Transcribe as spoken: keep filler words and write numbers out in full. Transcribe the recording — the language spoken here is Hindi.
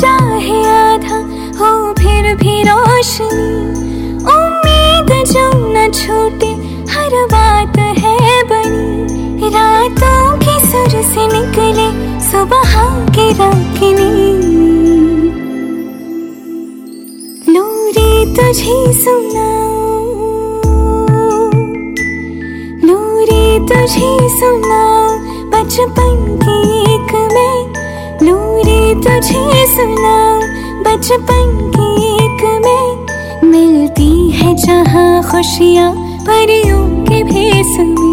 चाहे आधा हो फिर भी रोशनी, उम्मीद जो न छूटे हर बात है बनी, रातों की सुर से निकले सुबह की रागिनी। लोरी तुझे सुनाऊं, लोरी तुझे सुनाऊं बचपन की एक मैं, लोरी तुझे सुनाऊं बचपन की एक मैं। मिलती है जहाँ खुशियाँ परियों के भेस में,